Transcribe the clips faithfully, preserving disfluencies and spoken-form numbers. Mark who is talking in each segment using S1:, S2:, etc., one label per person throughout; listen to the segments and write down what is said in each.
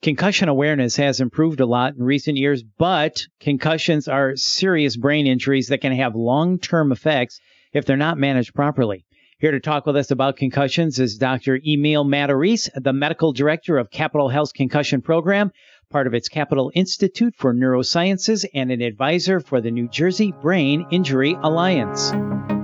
S1: Concussion awareness has improved a lot in recent years, but concussions are serious brain injuries that can have long-term effects if they're not managed properly. Here to talk with us about concussions is Doctor Emil Matarise, the medical director of Capital Health's concussion program, part of its Capital Institute for Neurosciences, and an advisor for the New Jersey Brain Injury Alliance.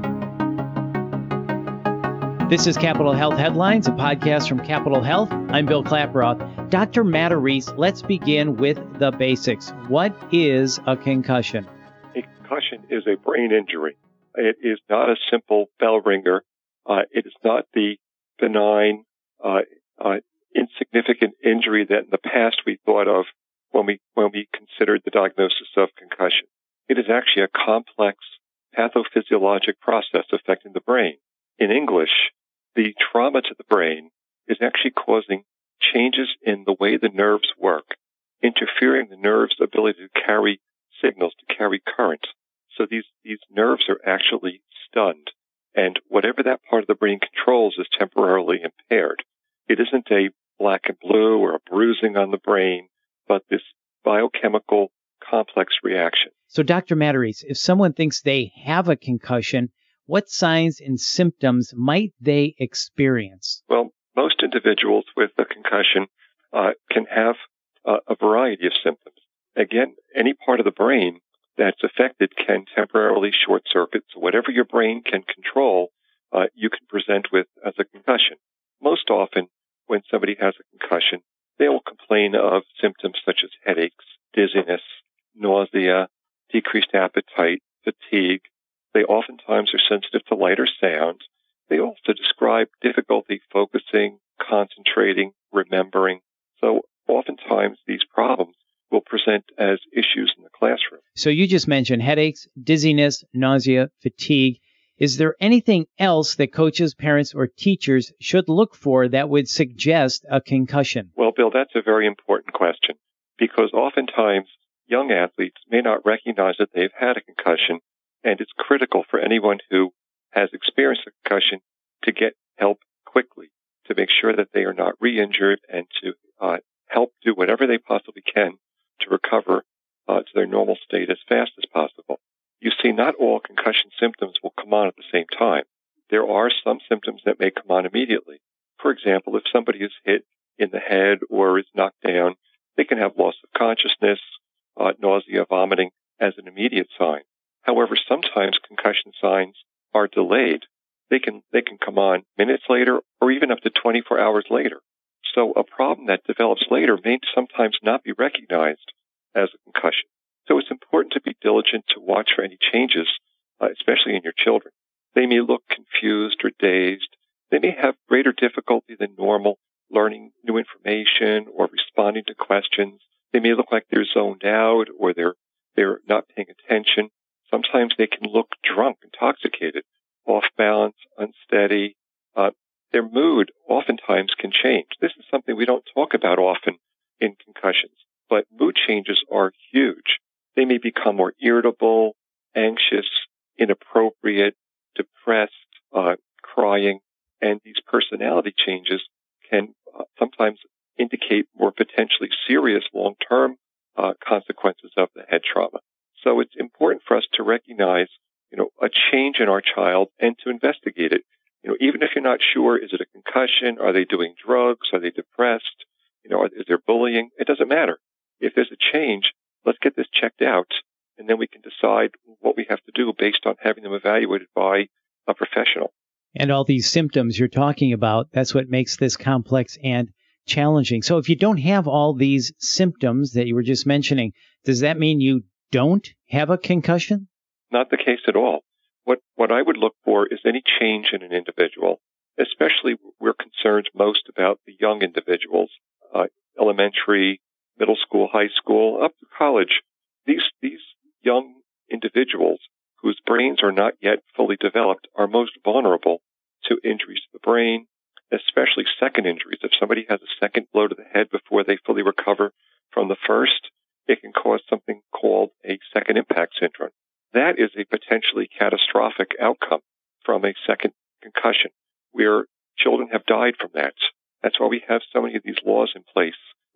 S1: This is Capital Health Headlines, a podcast from Capital Health. I'm Bill Klaproth. Doctor Matarise, let's begin with the basics. What is a concussion?
S2: A concussion is a brain injury. It is not a simple bell ringer. Uh, it is not the benign, uh, uh, insignificant injury that in the past we thought of when we when we considered the diagnosis of concussion. It is actually a complex pathophysiologic process affecting the brain. In English, the trauma to the brain is actually causing changes in the way the nerves work, interfering the nerve's ability to carry signals, to carry current. So these, these nerves are actually stunned, and whatever that part of the brain controls is temporarily impaired. It isn't a black and blue or a bruising on the brain, but this biochemical complex reaction.
S1: So, Doctor Matarise, if someone thinks they have a concussion, what signs and symptoms might they experience?
S2: Well, most individuals with a concussion uh, can have uh, a variety of symptoms. Again, any part of the brain that's affected can temporarily short circuit. So whatever your brain can control, uh, you can present with as a concussion. Most often, when somebody has a concussion, they will complain of symptoms such as headaches, dizziness, nausea, decreased appetite, fatigue. They oftentimes are sensitive to lighter sounds. They also describe difficulty focusing, concentrating, remembering. So oftentimes these problems will present as issues in the classroom.
S1: So you just mentioned headaches, dizziness, nausea, fatigue. Is there anything else that coaches, parents, or teachers should look for that would suggest a concussion?
S2: Well, Bill, that's a very important question because oftentimes young athletes may not recognize that they've had a concussion, and it's critical for anyone who has experienced a concussion to get help quickly, to make sure that they are not re-injured and to uh, help do whatever they possibly can to recover uh, to their normal state as fast as possible. You see, not all concussion symptoms will come on at the same time. There are some symptoms that may come on immediately. For example, if somebody is hit in the head or is knocked down, they can have loss of consciousness, uh, nausea, vomiting as an immediate sign. However, sometimes concussion signs are delayed. They can they can come on minutes later or even up to twenty-four hours later. So a problem that develops later may sometimes not be recognized as a concussion. So it's important to be diligent to watch for any changes, uh, especially in your children. They may look confused or dazed. They may have greater difficulty than normal learning new information or responding to questions. They may look like they're zoned out or they're they're not paying attention. Sometimes they can look drunk, intoxicated, off balance, unsteady. Uh, their mood oftentimes can change. This is something we don't talk about often in concussions, but mood changes are huge. They may become more irritable, anxious, inappropriate, depressed, uh, crying, and these personality changes can uh, sometimes indicate more potentially serious long-term uh, consequences of the head trauma. So it's important for us to recognize, you know, a change in our child and to investigate it. You know, even if you're not sure, is it a concussion? Are they doing drugs? Are they depressed? You know, is there bullying? It doesn't matter. If there's a change, let's get this checked out, and then we can decide what we have to do based on having them evaluated by a professional.
S1: And all these symptoms you're talking about, that's what makes this complex and challenging. So if you don't have all these symptoms that you were just mentioning, does that mean you don't have a concussion?
S2: Not the case at all. What what I would look for is any change in an individual, especially we're concerned most about the young individuals, uh, elementary, middle school, high school, up to college. These these young individuals whose brains are not yet fully developed are most vulnerable to injuries to the brain, especially second injuries. If somebody has a second blow to the head before they fully recover from the first, it can cause something called a second impact syndrome. That is a potentially catastrophic outcome from a second concussion, where children have died from that. That's why we have so many of these laws in place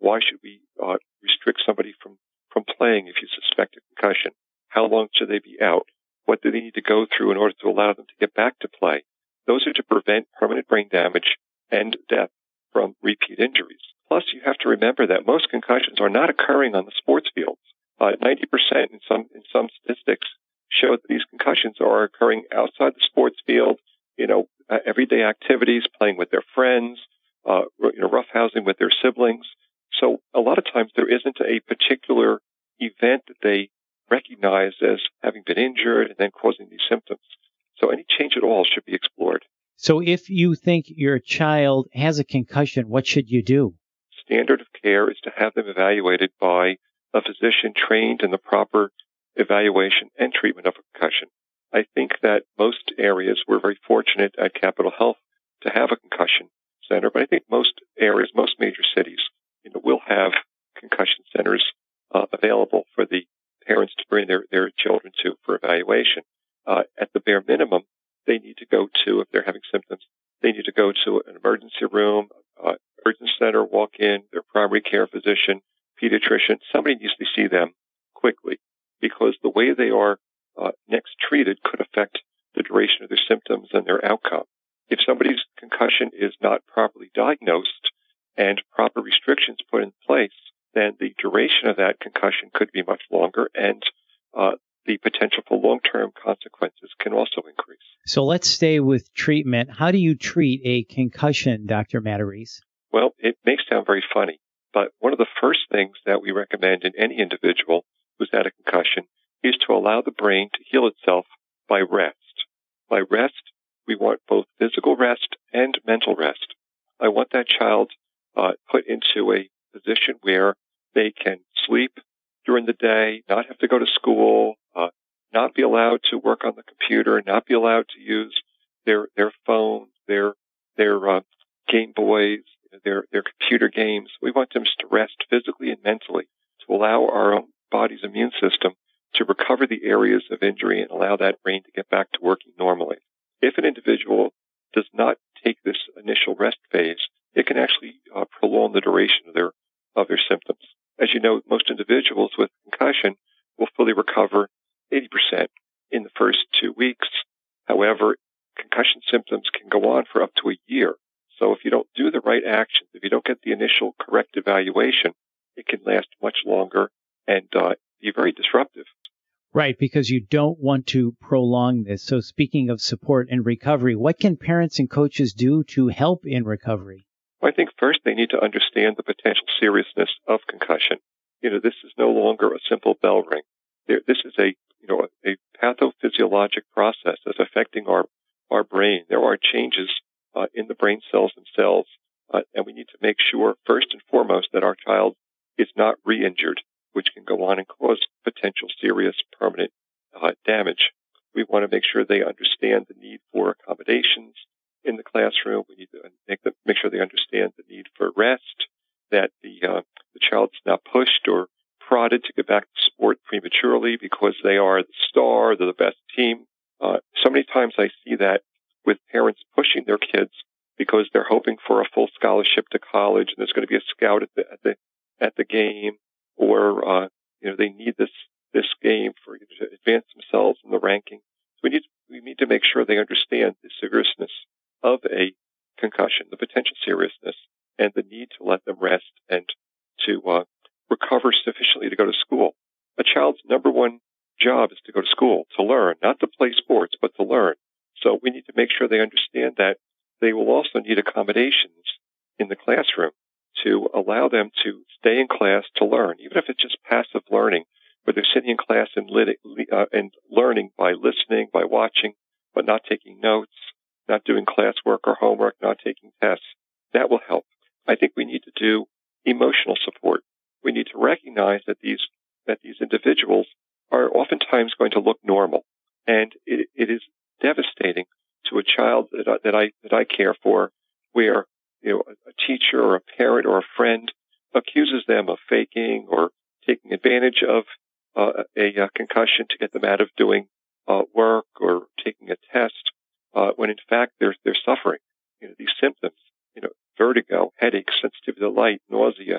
S2: Why should we uh, restrict somebody from, from playing if you suspect a concussion? How long should they be out? What do they need to go through in order to allow them to get back to play? Those are to prevent permanent brain damage and death from repeat injuries. Plus, you have to remember that most concussions are not occurring on the sports fields. Uh, ninety percent in some in some statistics show that these concussions are occurring outside the sports field, you know, uh, everyday activities, playing with their friends, uh, you know, roughhousing with their siblings. So a lot of times there isn't a particular event that they recognize as having been injured and then causing these symptoms. So any change at all should be explored.
S1: So if you think your child has a concussion, what should you do?
S2: Standard of care is to have them evaluated by a physician trained in the proper evaluation and treatment of a concussion. I think that most areas, we're very fortunate at Capital Health to have a concussion center, but I think most areas, most major cities, you know, will have concussion centers uh, available for the parents to bring their, their children to for evaluation. Uh, at the bare minimum, they need to go to, if they're having symptoms, they need to go to an emergency room, uh, urgent center, walk in, their primary care physician, pediatrician. Somebody needs to see them quickly because the way they are uh, next treated could affect the duration of their symptoms and their outcome. If somebody's concussion is not properly diagnosed and proper restrictions put in place, then the duration of that concussion could be much longer and uh, the potential for long-term consequences can also increase.
S1: So let's stay with treatment. How do you treat a concussion, Doctor Matarese?
S2: Well, it may sound very funny, but one of the first things that we recommend in any individual who's had a concussion is to allow the brain to heal itself by rest. By rest, we want both physical rest and mental rest. I want that child uh, put into a position where they can sleep during the day, not have to go to school, uh, not be allowed to work on the computer, not be allowed to use their their phone, their their uh, Game Boys, their their computer games. We want them to rest physically and mentally to allow our own body's immune system to recover the areas of injury and allow that brain to get back to working normally. If an individual does not take this initial rest phase, it can actually uh, prolong the duration of their of their symptoms. As you know, most individuals with concussion will fully recover eighty percent in the first two weeks. However, concussion symptoms can go on for up to a year. So if you don't do the right actions, if you don't get the initial correct evaluation, it can last much longer and uh, be very disruptive.
S1: Right, because you don't want to prolong this. So speaking of support and recovery, what can parents and coaches do to help in recovery?
S2: I think first they need to understand the potential seriousness of concussion. You know, this is no longer a simple bell ring. There, this is a, you know, a, a pathophysiologic process that's affecting our, our brain. There are changes uh, in the brain cells themselves, uh, and we need to make sure, first and foremost, that our child is not re-injured, which can go on and cause potential serious permanent uh, damage. We want to make sure they understand the need for accommodations in the classroom. We need to make them make sure they understand the need for rest, that the uh, the child's not pushed or prodded to get back to sport prematurely because they are the star, they're the best team. Uh, so many times I see that with parents pushing their kids because they're hoping for a full scholarship to college and there's going to be a scout at the at the at the game, or uh, you know they need this this game for to advance themselves in the ranking. So we need we need to make sure they understand the seriousness of a concussion, the potential seriousness, and the need to let them rest and to uh, recover sufficiently to go to school. A child's number one job is to go to school, to learn, not to play sports, but to learn. So we need to make sure they understand that they will also need accommodations in the classroom to allow them to stay in class to learn, even if it's just passive learning, where they're sitting in class and, lit- uh, and learning by listening, by watching, but not taking notes, not doing classwork or homework, not taking tests. That will help. I think we need to do emotional support. We need to recognize that these that these individuals are oftentimes going to look normal, and it, it is devastating to a child that I, that I that I care for, where you know a, a teacher or a parent or a friend accuses them of faking or taking advantage of uh, a, a concussion to get them out of doing uh, work or taking a test, uh, when in fact they're they're suffering. You know these symptoms, you know, vertigo, headache, sensitivity to light, nausea,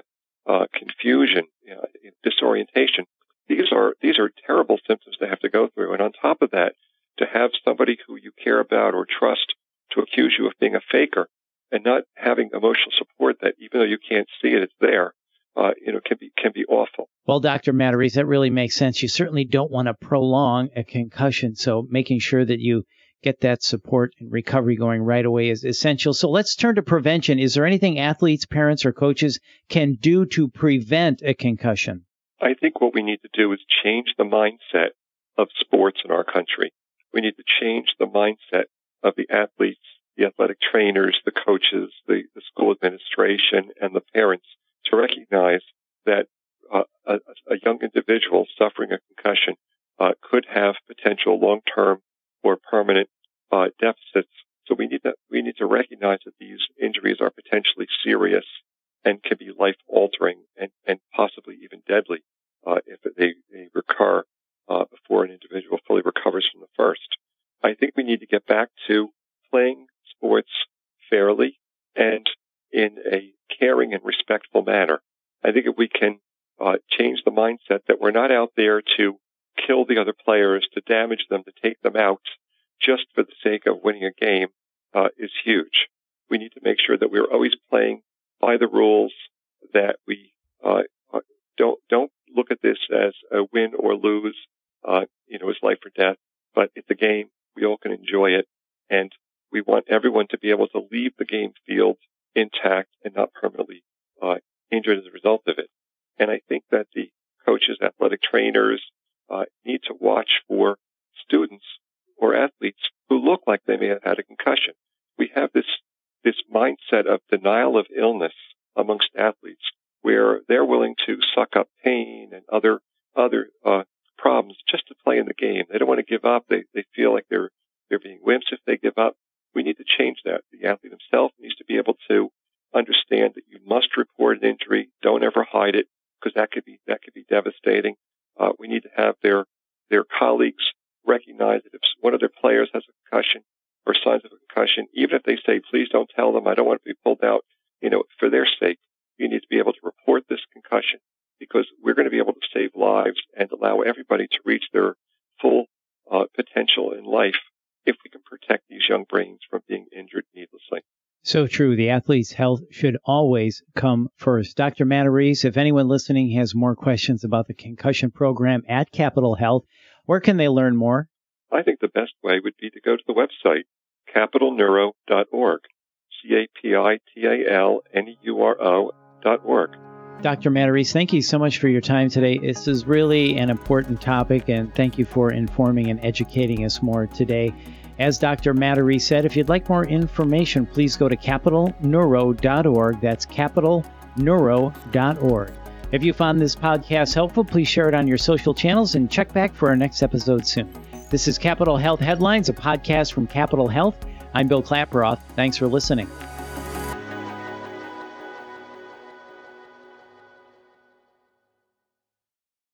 S2: uh, confusion, you know, disorientation. These are these are terrible symptoms to have to go through. And on top of that, to have somebody who you care about or trust to accuse you of being a faker and not having emotional support that even though you can't see it, it's there, uh, you know, can be can be awful.
S1: Well, Doctor Matarese, that really makes sense. You certainly don't want to prolong a concussion, so making sure that you get that support and recovery going right away is essential. So let's turn to prevention. Is there anything athletes, parents, or coaches can do to prevent a concussion?
S2: I think what we need to do is change the mindset of sports in our country. We need to change the mindset of the athletes, the athletic trainers, the coaches, the, the school administration, and the parents to recognize that uh, a, a young individual suffering a concussion uh, could have potential long-term or permanent uh, deficits. So we need to we need to recognize that these injuries are potentially serious and can be life-altering and, and possibly even deadly uh, if they, they recur uh, before an individual fully recovers from the first. I think we need to get back to playing sports fairly and in a caring and respectful manner. I think if we can uh, change the mindset that we're not out there to kill the other players, to damage them, to take them out just for the sake of winning a game uh, is huge. We need to make sure that we're always playing by the rules, that we uh, don't don't look at this as a win or lose, uh, you know, as life or death, but it's a game. We all can enjoy it, and we want everyone to be able to leave the game field intact and not permanently uh, injured as a result of it. And I think that the coaches, athletic trainers, uh, need to watch for students or athletes who look like they may have had a concussion. We have this this mindset of denial of illness amongst athletes, where they're willing to suck up pain and other other uh, problems just to play in the game. They don't want to give up. They they feel like they're they're being wimps if they give up. We need to change that. The athlete himself needs to be able to understand that you must report an injury. Don't ever hide it, because that could be that could be devastating. Uh, we need to have their their colleagues recognize that if one of their players has a concussion or signs of a concussion, even if they say, please don't tell them, I don't want to be pulled out, you know, for their sake, you need to be able to report this concussion, because we're going to be able to save lives and allow everybody to reach their full uh, potential in life if we can protect these young brains from being injured needlessly.
S1: So true. The athlete's health should always come first. Doctor Matarese, if anyone listening has more questions about the concussion program at Capital Health, where can they learn more?
S2: I think the best way would be to go to the website, capital neuro dot org, C A P I T A L N E U R O dot org.
S1: Doctor Matarese, thank you so much for your time today. This is really an important topic, and thank you for informing and educating us more today. As Doctor Matarese said, if you'd like more information, please go to capital neuro dot org. That's capital neuro dot org. If you found this podcast helpful, please share it on your social channels and check back for our next episode soon. This is Capital Health Headlines, a podcast from Capital Health. I'm Bill Klaproth. Thanks for listening.